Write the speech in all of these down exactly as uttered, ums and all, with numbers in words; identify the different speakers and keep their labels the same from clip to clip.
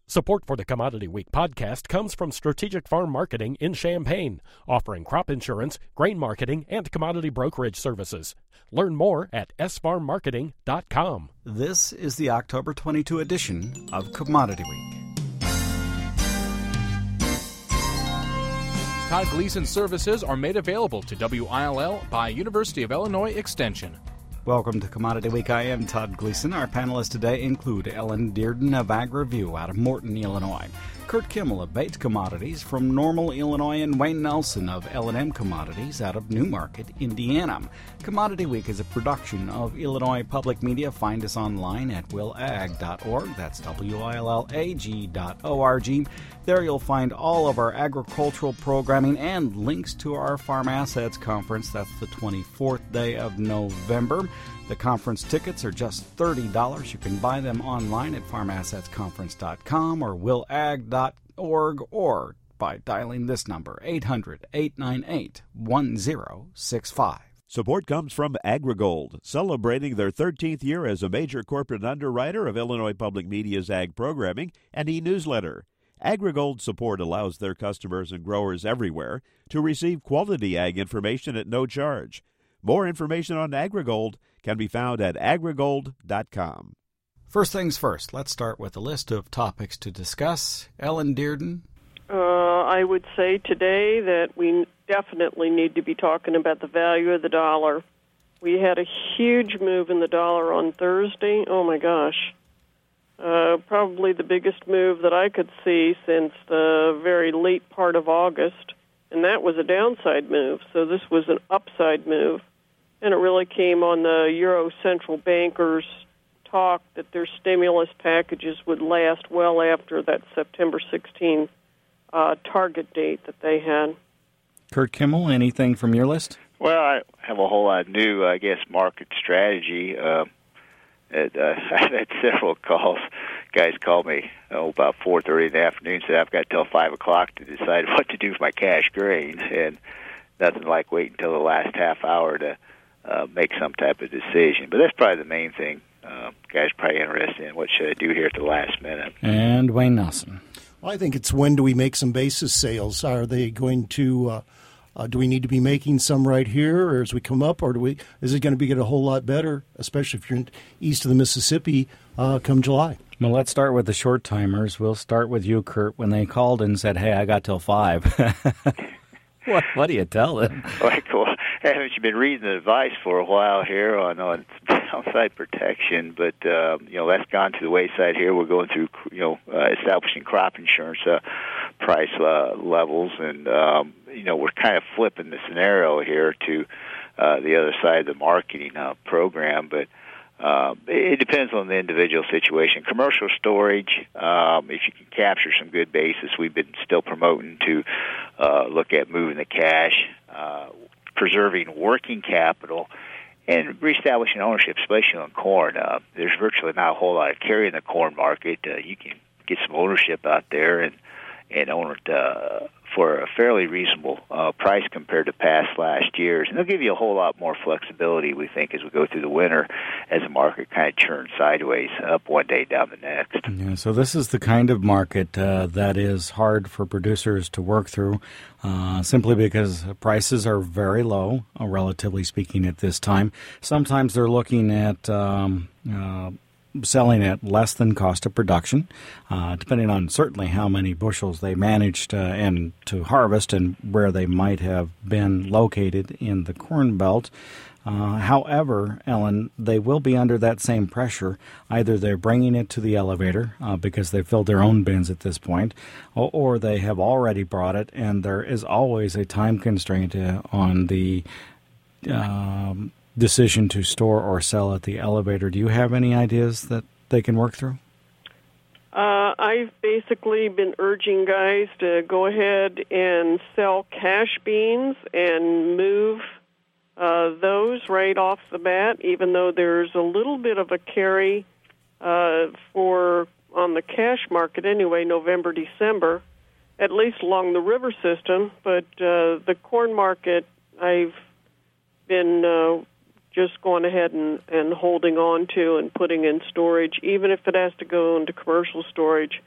Speaker 1: Support for the Commodity Week podcast comes from Strategic Farm Marketing in Champaign, offering crop insurance, grain marketing, and commodity brokerage services. Learn more at s farm marketing dot com.
Speaker 2: This is the October twenty-second edition of Commodity Week.
Speaker 3: Todd Gleason services are made available to W I L L by University of Illinois Extension.
Speaker 2: Welcome to Commodity Week. I am Todd Gleason. Our panelists today include Ellen Dearden of AgriView out of Morton, Illinois, Kurt Kimmel of Bates Commodities from Normal, Illinois, and Wayne Nelson of L and M Commodities out of Newmarket, Indiana. Commodity Week is a production of Illinois Public Media. Find us online at will ag dot org. That's W I L L A G dot O R G. There you'll find all of our agricultural programming and links to our Farm Assets Conference. That's the twenty-fourth day of November. The conference tickets are just thirty dollars. You can buy them online at farm assets conference dot com or will ag dot org or by dialing this number, eight hundred, eight nine eight, one zero six five.
Speaker 4: Support comes from AgriGold, celebrating their thirteenth year as a major corporate underwriter of Illinois Public Media's ag programming and e-newsletter. AgriGold support allows their customers and growers everywhere to receive quality ag information at no charge. More information on AgriGold can be found at agri gold dot com.
Speaker 2: First things first, let's start with a list of topics to discuss. Ellen Dearden.
Speaker 5: Uh, I would say today that we definitely need to be talking about the value of the dollar. We had a huge move in the dollar on Thursday. Oh, my gosh. Uh, probably the biggest move that I could see since the very late part of August, and that was a downside move. So this was an upside move. And it really came on the Euro central bankers' talk that their stimulus packages would last well after that September sixteenth uh, target date that they had.
Speaker 2: Kurt Kimmel, anything from your list?
Speaker 6: Well, I have a whole lot of new, I guess, market strategy. Uh, at, uh, I've had several calls. Guys called me oh, about four thirty in the afternoon, said I've got till five o'clock to decide what to do with my cash grain, and nothing like waiting until the last half hour to Uh, make some type of decision. But that's probably the main thing. Uh, guys probably interested in what should I do here at the last minute.
Speaker 2: And Wayne Nelson.
Speaker 7: Well, I think it's when do we make some basis sales? Are they going to, uh, uh, do we need to be making some right here, or as we come up, or do we? Is it going to be get a whole lot better, especially if you're east of the Mississippi uh, come July?
Speaker 2: Well, let's start with the short timers. We'll start with you, Kurt. When they called and said, hey, I got till five. what, what do you tell them?
Speaker 6: Like, well, haven't you been reading the advice for a while here on, on downside protection? But, uh, you know, that's gone to the wayside here. We're going through, you know, uh, establishing crop insurance uh, price uh, levels. And, um, you know, we're kind of flipping the scenario here to uh, the other side of the marketing uh, program. But uh, it depends on the individual situation. Commercial storage, um, if you can capture some good basis, we've been still promoting to uh, look at moving the cash, uh preserving working capital, and reestablishing ownership, especially on corn. Uh, there's virtually not a whole lot of carry in the corn market. Uh, you can get some ownership out there and, and own it uh, for a fairly reasonable uh, price compared to past last years. And they'll give you a whole lot more flexibility, we think, as we go through the winter, as the market kind of churns sideways, up one day, down the next.
Speaker 2: Yeah, so this is the kind of market uh, that is hard for producers to work through, uh, simply because prices are very low, uh, relatively speaking, at this time. Sometimes they're looking at um, uh, selling at less than cost of production, uh, depending on certainly how many bushels they managed uh, and to harvest and where they might have been located in the Corn Belt. Uh, however, Ellen, they will be under that same pressure. Either they're bringing it to the elevator uh, because they've filled their own bins at this point, or, or they have already brought it, and there is always a time constraint uh, on the um, decision to store or sell at the elevator. Do you have any ideas that they can work through?
Speaker 5: Uh, I've basically been urging guys to go ahead and sell cash beans and move uh, those right off the bat, even though there's a little bit of a carry uh, for on the cash market anyway, November, December, at least along the river system. But uh, the corn market, I've been uh, just going ahead and, and holding on to and putting in storage, even if it has to go into commercial storage.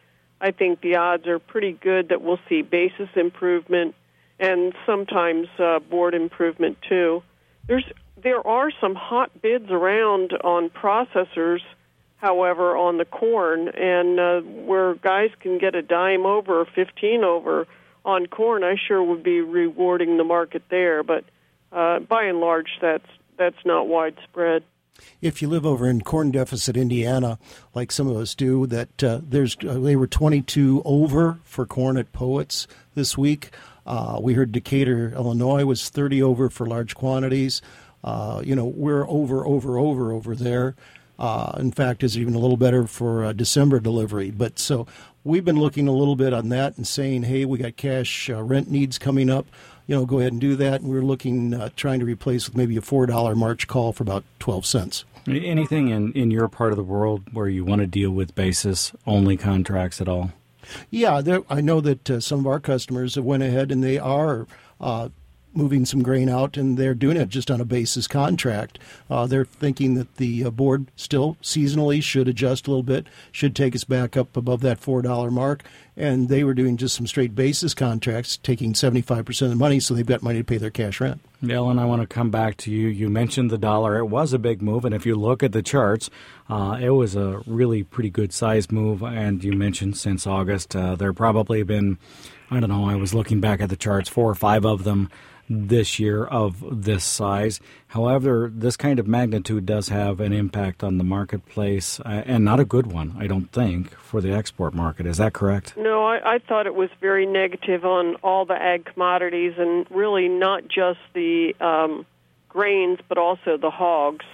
Speaker 5: I think the odds are pretty good that we'll see basis improvement and sometimes uh, board improvement too. There's there are some hot bids around on processors, however, on the corn, and uh, where guys can get a dime over or fifteen over on corn, I sure would be rewarding the market there. But uh, by and large, that's that's not widespread.
Speaker 7: If you live over in corn deficit Indiana, like some of us do, that uh, there's uh, they were twenty-two over for corn at Poets this week. Uh, we heard Decatur, Illinois was thirty over for large quantities. Uh, you know, we're over, over, over over there. Uh, in fact, is even a little better for uh, December delivery. But so we've been looking a little bit on that and saying, hey, we got cash uh, rent needs coming up. You know, go ahead and do that. And we're looking, uh, trying to replace with maybe a four dollar March call for about twelve cents.
Speaker 2: Anything in, in your part of the world where you want to deal with basis-only contracts at all?
Speaker 7: Yeah, there, I know that uh, some of our customers have went ahead and they are uh, moving some grain out, and they're doing it just on a basis contract. Uh, they're thinking that the uh, board still seasonally should adjust a little bit, should take us back up above that four dollar mark, and they were doing just some straight basis contracts, taking seventy-five percent of the money, so they've got money to pay their cash rent.
Speaker 2: Ellen, I want to come back to you. You mentioned the dollar. It was a big move, and if you look at the charts, uh, it was a really pretty good-sized move, and you mentioned since August, uh, there probably been, I don't know, I was looking back at the charts, four or five of them this year of this size. However, this kind of magnitude does have an impact on the marketplace, uh, and not a good one, I don't think, for the export market. Is that correct?
Speaker 5: No, I, I thought it was very negative on all the ag commodities, and really not just the um, grains, but also the hogs.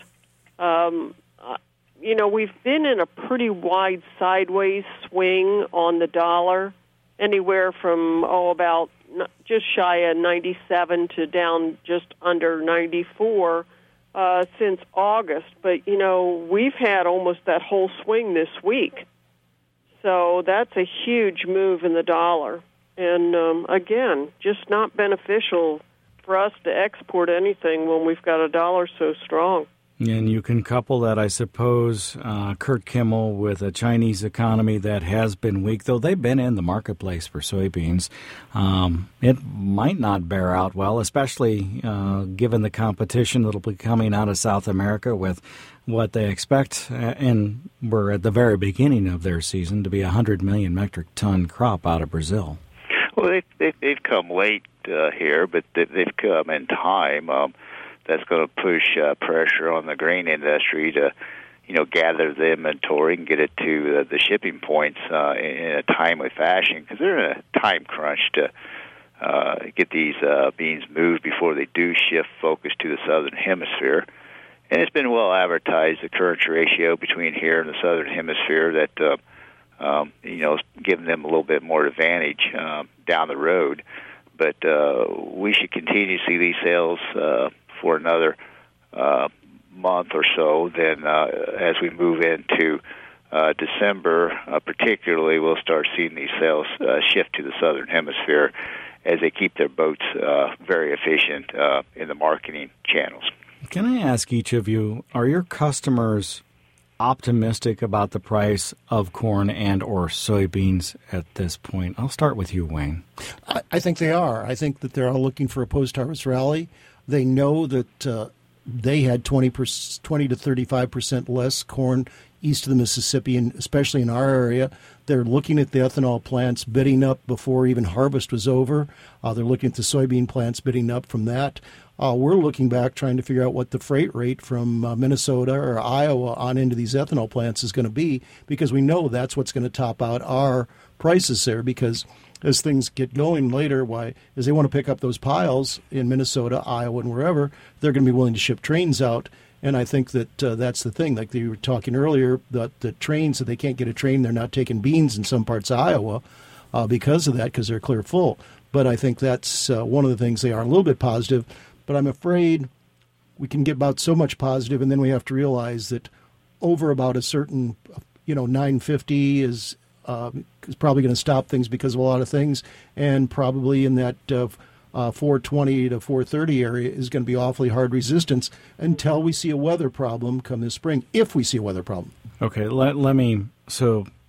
Speaker 5: Um, uh, you know, we've been in a pretty wide sideways swing on the dollar, anywhere from, oh, about just shy of ninety-seven to down just under ninety-four uh, since August. But, you know, we've had almost that whole swing this week. So that's a huge move in the dollar. And, um, again, just not beneficial for us to export anything when we've got a dollar so strong.
Speaker 2: And you can couple that, I suppose, uh, Kurt Kimmel, with a Chinese economy that has been weak, though they've been in the marketplace for soybeans. Um, it might not bear out well, especially uh, given the competition that will be coming out of South America with what they expect, and we're at the very beginning of their season, to be a one hundred million metric ton crop out of Brazil.
Speaker 6: Well, they've, they've, they've come late uh, here, but they've come in time. Um, That's going to push uh, pressure on the grain industry to, you know, gather the inventory and get it to uh, the shipping points uh, in, in a timely fashion, because they're in a time crunch to uh, get these uh, beans moved before they do shift focus to the southern hemisphere. And it's been well advertised, the currency ratio between here and the southern hemisphere, that uh, um, you know, is giving them a little bit more advantage uh, down the road. But uh, we should continue to see these sales Uh, for another uh, month or so. Then uh, as we move into uh, December, uh, particularly, we'll start seeing these sales uh, shift to the southern hemisphere as they keep their boats uh, very efficient uh, in the marketing channels.
Speaker 2: Can I ask each of you, are your customers optimistic about the price of corn and or soybeans at this point? I'll start with you, Wayne.
Speaker 7: I, I think they are. I think that they're all looking for a post-harvest rally. They know that uh, they had twenty, twenty to thirty-five percent less corn east of the Mississippi, and especially in our area. They're looking at the ethanol plants bidding up before even harvest was over. Uh, they're looking at the soybean plants bidding up from that. Uh, we're looking back trying to figure out what the freight rate from uh, Minnesota or Iowa on into these ethanol plants is going to be, because we know that's what's going to top out our prices there, because as things get going later, why, as they want to pick up those piles in Minnesota, Iowa, and wherever, they're going to be willing to ship trains out. And I think that uh, that's the thing. Like you were talking earlier, the, the trains, that they can't get a train, they're not taking beans in some parts of Iowa uh, because of that, because they're clear full. But I think that's uh, one of the things they are a little bit positive. But I'm afraid we can get about so much positive, and then we have to realize that over about a certain, you know, nine fifty is uh, is probably going to stop things because of a lot of things, and probably in that uh, uh, four twenty to four thirty area is going to be awfully hard resistance until we see a weather problem come this spring, if we see a weather problem.
Speaker 2: Okay, let, let me, so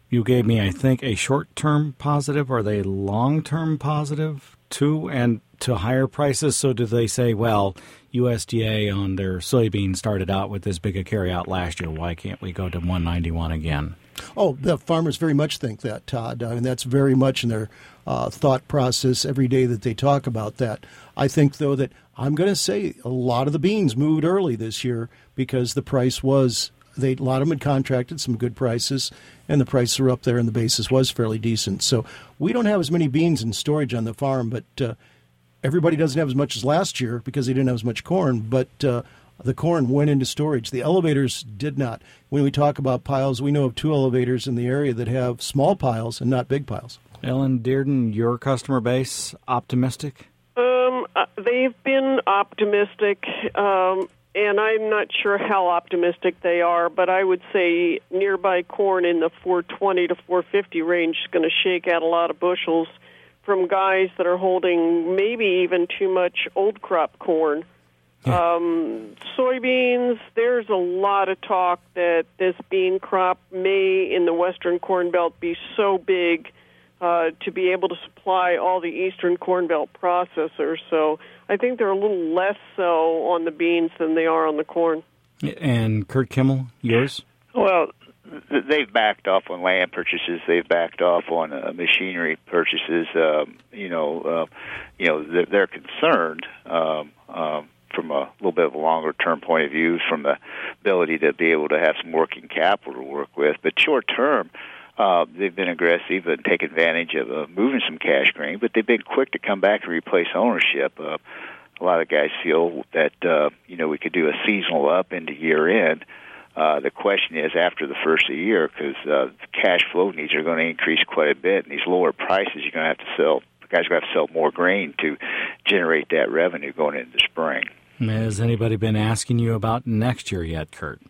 Speaker 2: you gave me, I think, a short-term positive. Are they long-term positive too, and to higher prices? So do they say, well, U S D A on their soybeans started out with this big a carryout last year. Why can't we go to one ninety-one again?
Speaker 7: Oh, the farmers very much think that, Todd. I mean, that's very much in their uh, thought process every day that they talk about that. I think, though, that I'm going to say a lot of the beans moved early this year because the price was, they, a lot of them had contracted some good prices, and the prices were up there, and the basis was fairly decent. So we don't have as many beans in storage on the farm, but uh, everybody doesn't have as much as last year because they didn't have as much corn, but uh, the corn went into storage. The elevators did not. When we talk about piles, we know of two elevators in the area that have small piles and not big piles.
Speaker 2: Ellen Dearden, your customer base, optimistic?
Speaker 5: Um, uh, they've been optimistic, um, and I'm not sure how optimistic they are, but I would say nearby corn in the four twenty to four fifty range is going to shake out a lot of bushels from guys that are holding maybe even too much old crop corn. Yeah. Um, soybeans, there's a lot of talk that this bean crop may, in the western corn belt, be so big uh, to be able to supply all the eastern corn belt processors. So I think they're a little less so on the beans than they are on the corn.
Speaker 2: And Kurt Kimmel, yours?
Speaker 6: Well, they've backed off on land purchases. They've backed off on uh, machinery purchases. Um, you know, uh, you know, they're, they're concerned um, um, from a little bit of a longer-term point of view, from the ability to be able to have some working capital to work with. But short-term, uh, they've been aggressive and take advantage of uh, moving some cash grain, but they've been quick to come back and replace ownership. Uh, a lot of guys feel that, uh, you know, we could do a seasonal up into year-end. Uh, the question is after the first of the year, because uh, cash flow needs are going to increase quite a bit, and these lower prices, you're going to have to sell. Guys are going to have to sell more grain to generate that revenue going into the spring.
Speaker 2: Has anybody been asking you about next year yet, Kurt?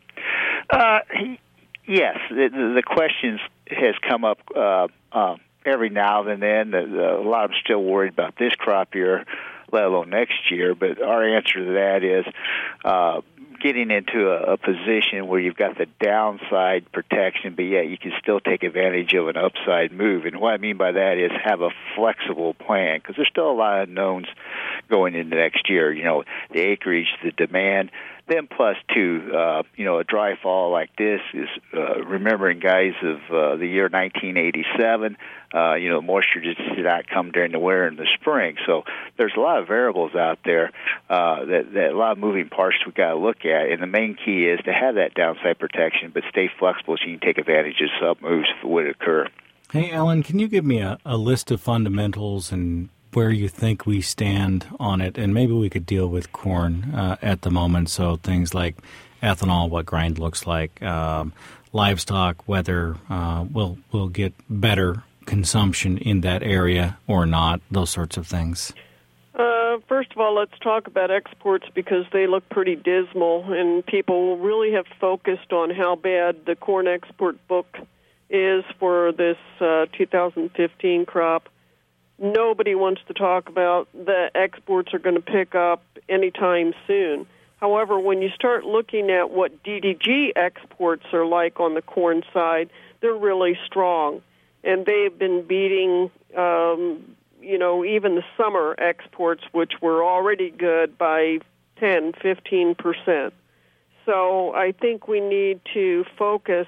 Speaker 6: Uh, yes, the, the questions has come up uh, uh, every now and then. The, the, a lot of them still worried about this crop year, let alone next year. But our answer to that is uh, getting into a, a position where you've got the downside protection, but yet you can still take advantage of an upside move. And what I mean by that is have a flexible plan, because there's still a lot of unknowns going into next year. You know, the acreage, the demand. Then plus, two, uh, you know, a dry fall like this is uh, remembering, guys, of uh, the year nineteen eighty-seven. Uh, you know, moisture just did not come during the winter and the spring. So there's a lot of variables out there, uh, that, that a lot of moving parts we got to look at. And the main key is to have that downside protection, but stay flexible so you can take advantage of sub moves if it would occur.
Speaker 2: Hey, Ellen, can you give me a, a list of fundamentals and where you think we stand on it? And maybe we could deal with corn uh, at the moment. So things like ethanol, what grind looks like, um, livestock, whether uh, we'll, we'll get better consumption in that area or not, those sorts of things.
Speaker 5: Uh, first of all, let's talk about exports because they look pretty dismal, and people really have focused on how bad the corn export book is for this uh, two thousand fifteen crop. Nobody wants to talk about the exports are going to pick up anytime soon. However, when you start looking at what D D G exports are like on the corn side, they're really strong. And they've been beating, um, you know, even the summer exports, which were already good, by ten, fifteen percent. So I think we need to focus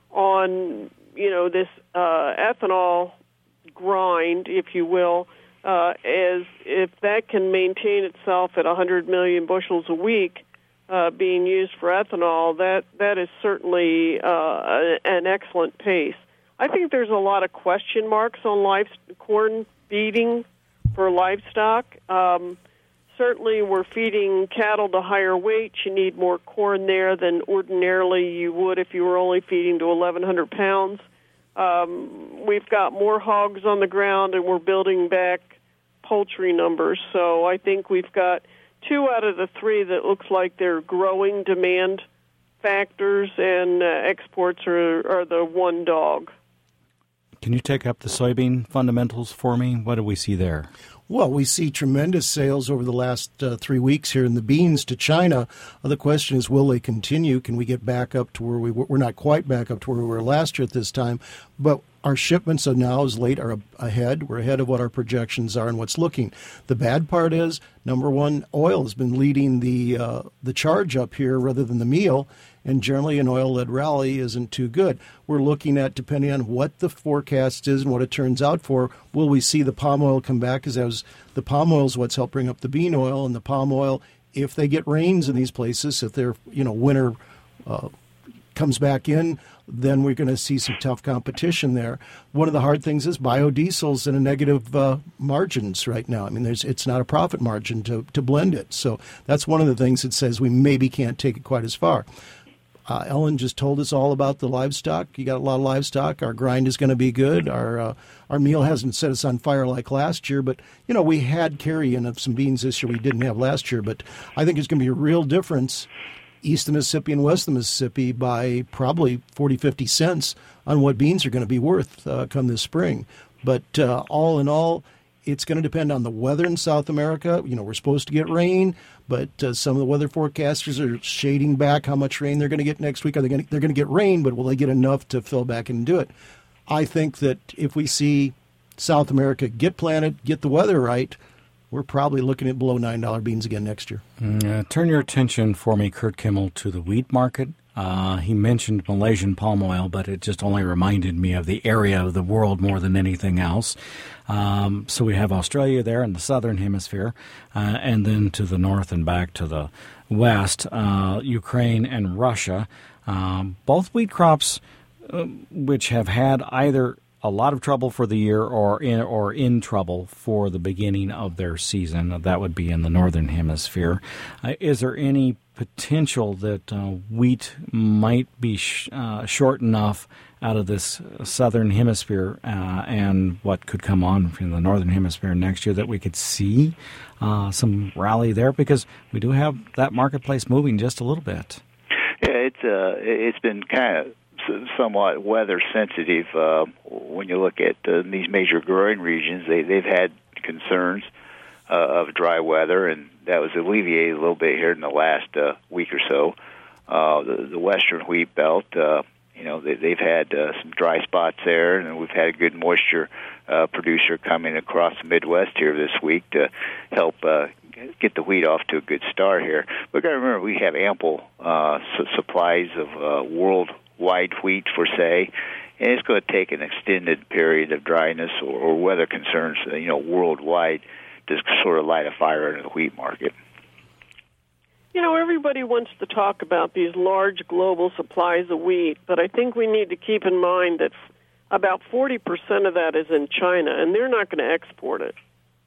Speaker 5: on, you know, this uh, ethanol grind, if you will, uh, as if that can maintain itself at one hundred million bushels a week uh, being used for ethanol, that, that is certainly uh, an excellent pace. I think there's a lot of question marks on live corn feeding for livestock. Um, certainly we're feeding cattle to higher weight. You need more corn there than ordinarily you would if you were only feeding to eleven hundred pounds. Um, we've got more hogs on the ground, and we're building back poultry numbers. So I think we've got two out of the three that looks like they're growing demand factors, and uh, exports are, are the one dog.
Speaker 2: Can you take up the soybean fundamentals for me? What do we see there?
Speaker 7: Well, we see tremendous sales over the last uh, three weeks here in the beans to China. Uh, the question is, will they continue? Can we get back up to where we were? We're not quite back up to where we were last year at this time, but our shipments are now as late are ahead. We're ahead of what our projections are and what's looking. The bad part is, number one, oil has been leading the uh, the charge up here rather than the meal, and generally an oil-led rally isn't too good. We're looking at, depending on what the forecast is and what it turns out for, will we see the palm oil come back? Because as the palm oil is what's helped bring up the bean oil, and the palm oil, if they get rains in these places, if they're, you know, winter uh, comes back in, then we're going to see some tough competition there. One of the hard things is biodiesel's in a negative uh, margins right now. I mean, there's it's not a profit margin to, to blend it. So that's one of the things that says we maybe can't take it quite as far. Uh, Ellen just told us all about the livestock. You got a lot of livestock. Our grind is going to be good. Our uh, our meal hasn't set us on fire like last year, but, you know, we had carry-in of some beans this year we didn't have last year. But I think there's going to be a real difference east of Mississippi and west of Mississippi by probably forty, fifty cents on what beans are going to be worth uh, come this spring. But uh, all in all, it's going to depend on the weather in South America. You know, we're supposed to get rain, but uh, some of the weather forecasters are shading back how much rain they're going to get next week. Are they going to, they're going to get rain, but will they get enough to fill back and do it? I think that if we see South America get planted, get the weather right, we're probably looking at below nine dollars beans again next year.
Speaker 2: Uh, turn your attention for me, Kurt Kimmel, to the wheat market. Uh, he mentioned Malaysian palm oil, but it just only reminded me of the area of the world more than anything else. Um, so we have Australia there in the southern hemisphere, uh, and then to the north and back to the west, uh, Ukraine and Russia. Um, both wheat crops uh, which have had either a lot of trouble for the year or in, or in trouble for the beginning of their season. That would be in the northern hemisphere. Uh, is there any potential that uh, wheat might be sh- uh, short enough out of this southern hemisphere uh, and what could come on from the northern hemisphere next year that we could see uh, some rally there? Because we do have that marketplace moving just a little bit.
Speaker 6: Yeah, it's uh, it's been kind of somewhat weather sensitive. Uh, when you look at uh, these major growing regions, they, they've had concerns uh, of dry weather, and that was alleviated a little bit here in the last uh, week or so. Uh, the, the western wheat belt, uh, you know, they, they've had uh, some dry spots there, and we've had a good moisture uh, producer coming across the Midwest here this week to help uh, get the wheat off to a good start here. We've got to remember we have ample uh, su- supplies of uh, world wide wheat for say, and it's going to take an extended period of dryness or, or weather concerns, uh, you know, worldwide to sort of light a fire in the wheat market.
Speaker 5: You know, everybody wants to talk about these large global supplies of wheat, but I think we need to keep in mind that about forty percent of that is in China, and they're not going to export it.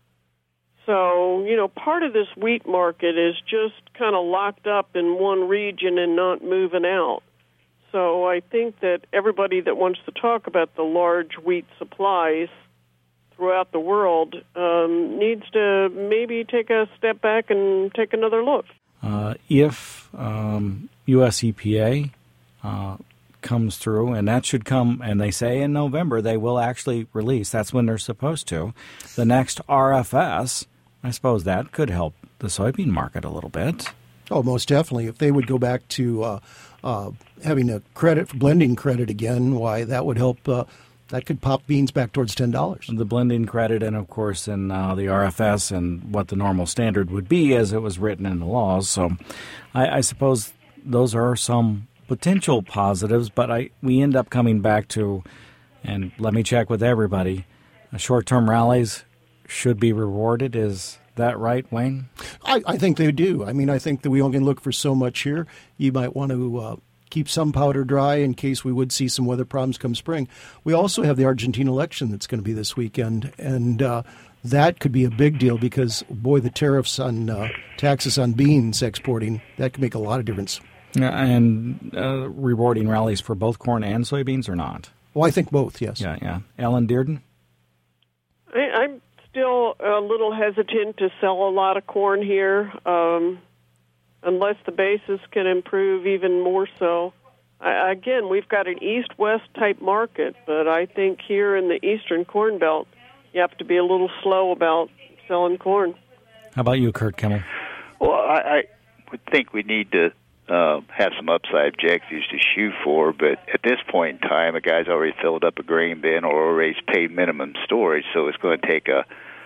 Speaker 5: So, you know, part of this wheat market is just kind of locked up in one region and not moving out. So I think that everybody that wants to talk about the large wheat supplies throughout the world um, needs to maybe take a step back and take another look.
Speaker 2: Uh, if um, U S E P A uh, comes through, and that should come, and they say in November they will actually release, that's when they're supposed to, the next R F S, I suppose that could help the soybean market a little bit.
Speaker 7: Oh, most definitely. If they would go back to uh, uh, having a credit, blending credit again, why, that would help. Uh, that could pop beans back towards ten dollars.
Speaker 2: The blending credit and, of course, in uh, the R F S and what the normal standard would be as it was written in the laws. So I, I suppose those are some potential positives, but I we end up coming back to, and let me check with everybody, uh, short-term rallies should be rewarded. Is that right, Wayne?
Speaker 7: I, I think they do. I mean, I think that we only can look for so much here. You might want to uh, keep some powder dry in case we would see some weather problems come spring. We also have the Argentine election that's going to be this weekend, and uh, that could be a big deal because, boy, the tariffs on uh, taxes on beans exporting, that could make a lot of difference.
Speaker 2: And uh, rewarding rallies for both corn and soybeans or not?
Speaker 7: Well, I think both, yes.
Speaker 2: Yeah, yeah. Ellen Dearden?
Speaker 5: I, I'm still a little hesitant to sell a lot of corn here, um, unless the basis can improve even more so. I, again, we've got an east-west type market, but I think here in the eastern Corn Belt, you have to be a little slow about selling corn.
Speaker 2: How about you, Kurt Kimmel?
Speaker 6: Well, I, I would think we need to uh, have some upside objectives to shoot for, but at this point in time, a guy's already filled up a grain bin or already paid minimum storage, so it's going to take a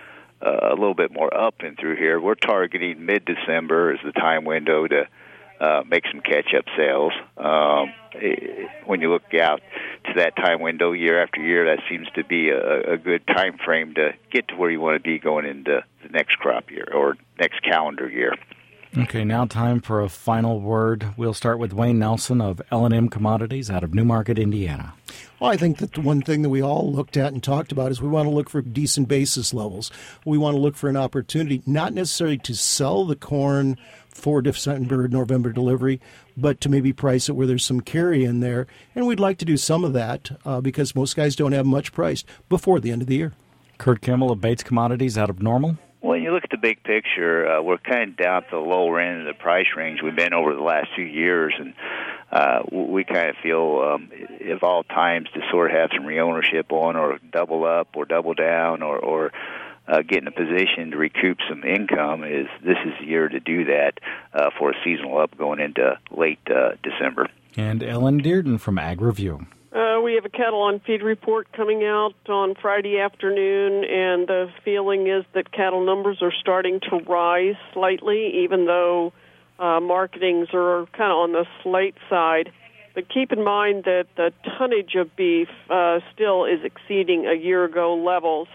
Speaker 6: a little bit more up and through here. We're targeting mid-December as the time window to uh, make some catch-up sales. Um, it, when you look out to that time window year after year, that seems to be a, a good time frame to get to where you want to be going into the next crop year or next calendar year.
Speaker 2: Okay, now time for a final word. We'll start with Wayne Nelson of L and M Commodities out of Newmarket, Indiana.
Speaker 7: Well, I think that the one thing that we all looked at and talked about is we want to look for decent basis levels. We want to look for an opportunity, not necessarily to sell the corn for December, November delivery, but to maybe price it where there's some carry in there. And we'd like to do some of that uh, because most guys don't have much priced before the end of the year.
Speaker 2: Kurt Kimmel of Bates Commodities out of Normal.
Speaker 6: When you look at the big picture, uh, we're kind of down at the lower end of the price range we've been over the last few years, and uh, we kind of feel um, of all times to sort of have some reownership on or double up or double down or, or uh, get in a position to recoup some income. Is this is the year to do that uh, for a seasonal up going into late uh, December.
Speaker 2: And Ellen Dearden from Ag Review.
Speaker 5: Uh, we have a cattle on feed report coming out on Friday afternoon, and the feeling is that cattle numbers are starting to rise slightly, even though uh, marketings are kind of on the slight side. But keep in mind that the tonnage of beef uh, still is exceeding a year ago levels,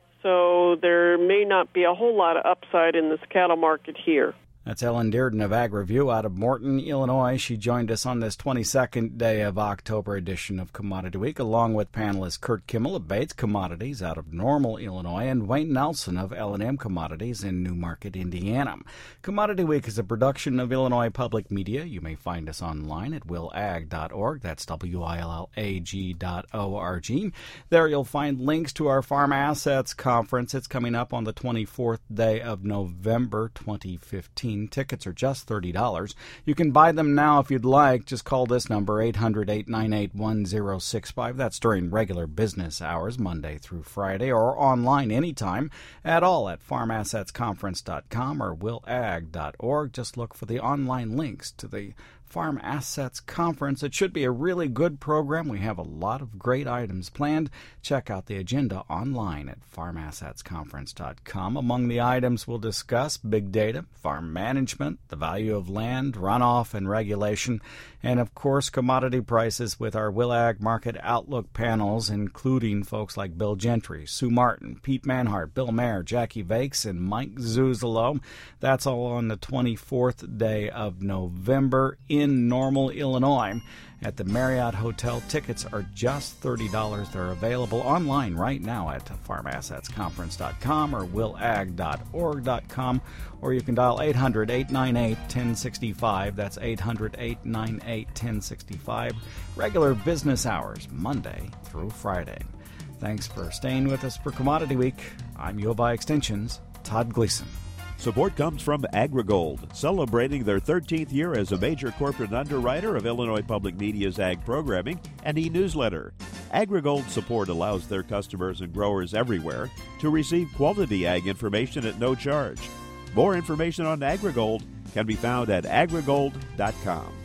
Speaker 5: so there may not be a whole lot of upside in this cattle market here.
Speaker 2: That's Ellen Dearden of Ag Review out of Morton, Illinois. She joined us on this twenty-second day of October edition of Commodity Week, along with panelist Kurt Kimmel of Bates Commodities out of Normal, Illinois, and Wayne Nelson of L and M Commodities in Newmarket, Indiana. Commodity Week is a production of Illinois Public Media. You may find us online at will ag dot org. That's W I L L A G dot O R G. There you'll find links to our Farm Assets Conference. It's coming up on the twenty-fourth day of November, twenty fifteen. Tickets are just thirty dollars. You can buy them now if you'd like. Just call this number, eight hundred, eight nine eight, one zero six five. That's during regular business hours, Monday through Friday, or online anytime at all at farm assets conference dot com or will ag dot org. Just look for the online links to the Farm Assets Conference. It should be a really good program. We have a lot of great items planned. Check out the agenda online at farm assets conference dot com. Among the items we'll discuss, big data, farm management, the value of land, runoff and regulation, and of course commodity prices with our Will Ag Market Outlook panels, including folks like Bill Gentry, Sue Martin, Pete Manhart, Bill Mayer, Jackie Vakes, and Mike Zuzolo. That's all on the twenty-fourth day of November in In Normal, Illinois, at the Marriott Hotel. Tickets are just thirty dollars. They're available online right now at farm assets conference dot com or will ag dot org dot com, or you can dial eight hundred, eight nine eight, one zero six five. That's eight hundred, eight nine eight, one zero six five. Regular business hours, Monday through Friday. Thanks for staying with us for Commodity Week. I'm U of I Extension's Todd Gleason.
Speaker 4: Support comes from AgriGold, celebrating their thirteenth year as a major corporate underwriter of Illinois Public Media's ag programming and e-newsletter. AgriGold support allows their customers and growers everywhere to receive quality ag information at no charge. More information on AgriGold can be found at agrigold dot com.